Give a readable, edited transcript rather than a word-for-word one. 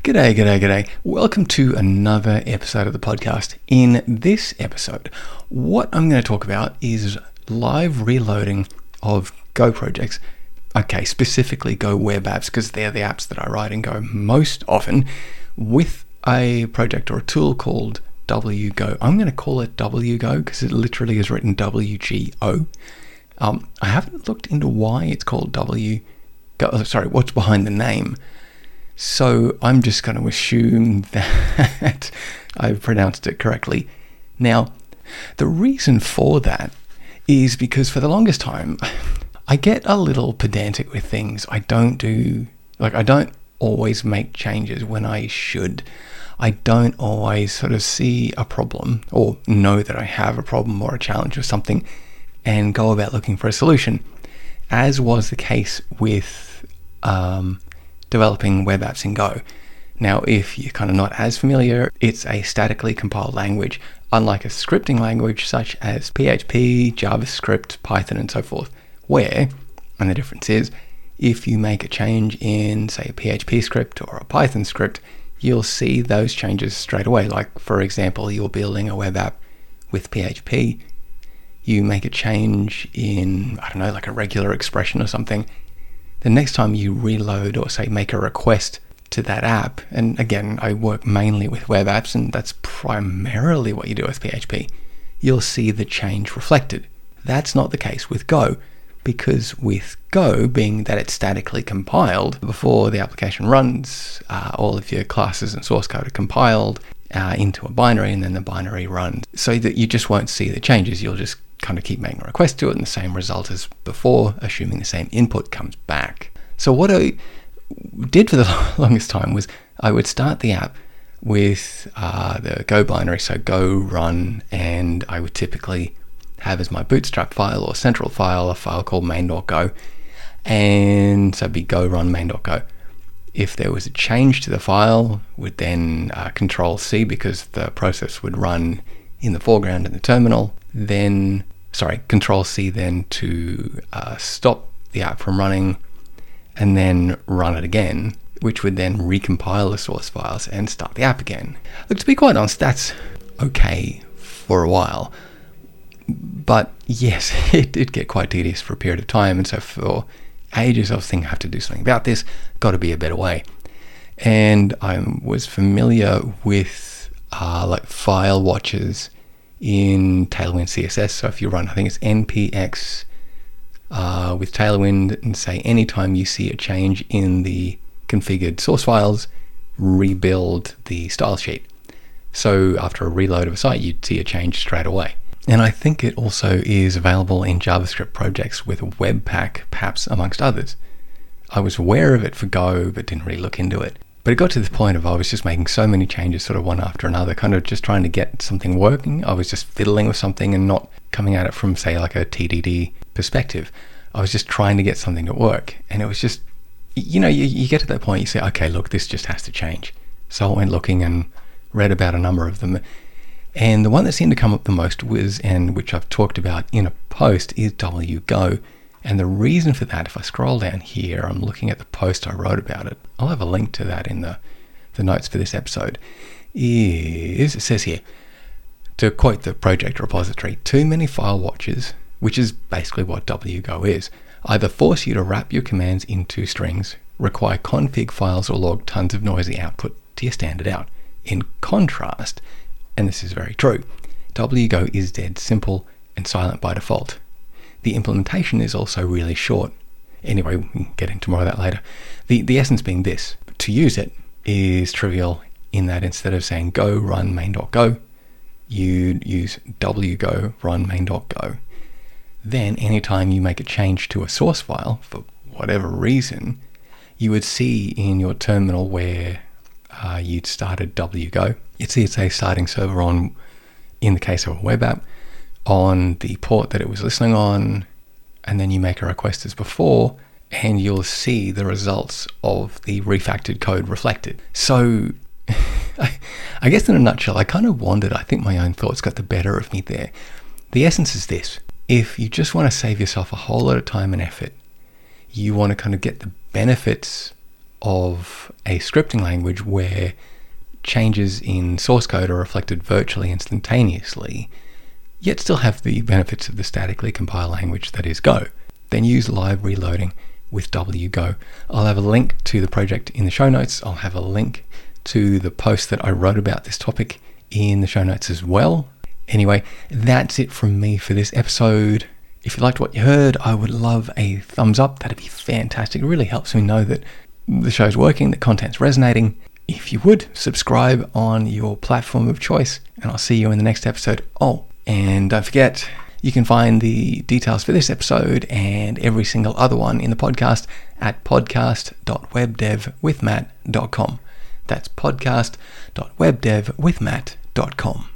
G'day, g'day, g'day. Welcome to another episode of the podcast. In this episode, what I'm going to talk about is live reloading of Go projects. Okay, specifically Go web apps, because they're the apps that I write in Go most often, with a project or a tool called WGO. I'm going to call it WGO because it literally is written WGO. I haven't looked into why it's called what's behind the name. So I'm just going to assume that I've pronounced it correctly. Now, the reason for that is because for the longest time, I get a little pedantic with things. I don't always make changes when I should. I don't always sort of see a problem or know that I have a problem or a challenge or something and go about looking for a solution, as was the case with developing web apps in Go. Now, if you're kind of not as familiar, it's a statically compiled language, unlike a scripting language such as PHP, JavaScript, Python, and so forth, where, and the difference is, if you make a change in, say, a PHP script or a Python script, you'll see those changes straight away. Like, for example, you're building a web app with PHP, you make a change in, like a regular expression or something. The next time you reload or say make a request to that app, and again, I work mainly with web apps and that's primarily what you do with PHP, you'll see the change reflected. That's not the case with Go, because with Go, being that it's statically compiled, before the application runs, all of your classes and source code are compiled into a binary, and then the binary runs, so that you just won't see the changes. You'll just kind of keep making a request to it and the same result as before, assuming the same input comes back. So what I did for the longest time was I would start the app with the Go binary, so Go run, and I would typically have as my bootstrap file or central file a file called main.go, and so it'd be Go run main.go. If there was a change to the file, would then control C, because the process would run in the foreground in the terminal, then control C then to stop the app from running, and then run it again, which would then recompile the source files and start the app again. Look, to be quite honest, that's okay for a while, but yes, it did get quite tedious for a period of time, and so for ages I was thinking I have to do something about this, got to be a better way. And I was familiar with like file watchers in Tailwind CSS. So if you run, I think it's npx with Tailwind, and say anytime you see a change in the configured source files, rebuild the style sheet. So after a reload of a site, you'd see a change straight away. And I think it also is available in JavaScript projects with Webpack, perhaps amongst others. I was aware of it for Go, but didn't really look into it. But it got to the point of I was just making so many changes, sort of one after another, kind of just trying to get something working. I was just fiddling with something and not coming at it from, say, like a TDD perspective. I was just trying to get something to work. And it was just, you get to that point, you say, okay, look, this just has to change. So I went looking and read about a number of them. And the one that seemed to come up the most was, and which I've talked about in a post, is WGO. And the reason for that, if I scroll down here, I'm looking at the post I wrote about it. I'll have a link to that in the notes for this episode. It says here, to quote the project repository, too many file watchers, which is basically what WGO is, either force you to wrap your commands into strings, require config files, or log tons of noisy output to your standard out. In contrast, and this is very true, WGO is dead simple and silent by default. The implementation is also really short. Anyway, we can get into more of that later. The essence being this: to use it is trivial in that instead of saying go run main.go, you use WGO run main.go. Then anytime you make a change to a source file, for whatever reason, you would see in your terminal where you'd started WGO, you'd see it's a starting server on, in the case of a web app, on the port that it was listening on, and then you make a request as before, and you'll see the results of the refactored code reflected. So I guess in a nutshell, I kind of wandered. I think my own thoughts got the better of me there. The essence is this: if you just want to save yourself a whole lot of time and effort, you want to kind of get the benefits of a scripting language where changes in source code are reflected virtually instantaneously, yet still have the benefits of the statically compiled language that is Go, then use live reloading with wgo. I'll have a link to the project in the show notes. I'll have a link to the post that I wrote about this topic in the show notes as well. Anyway, that's it from me for this episode. If you liked what you heard, I would love a thumbs up. That'd be fantastic. It really helps me know that the show's working, the content's resonating. If you would, subscribe on your platform of choice, and I'll see you in the next episode. Oh, and don't forget, you can find the details for this episode and every single other one in the podcast at podcast.webdevwithmatt.com. That's podcast.webdevwithmatt.com.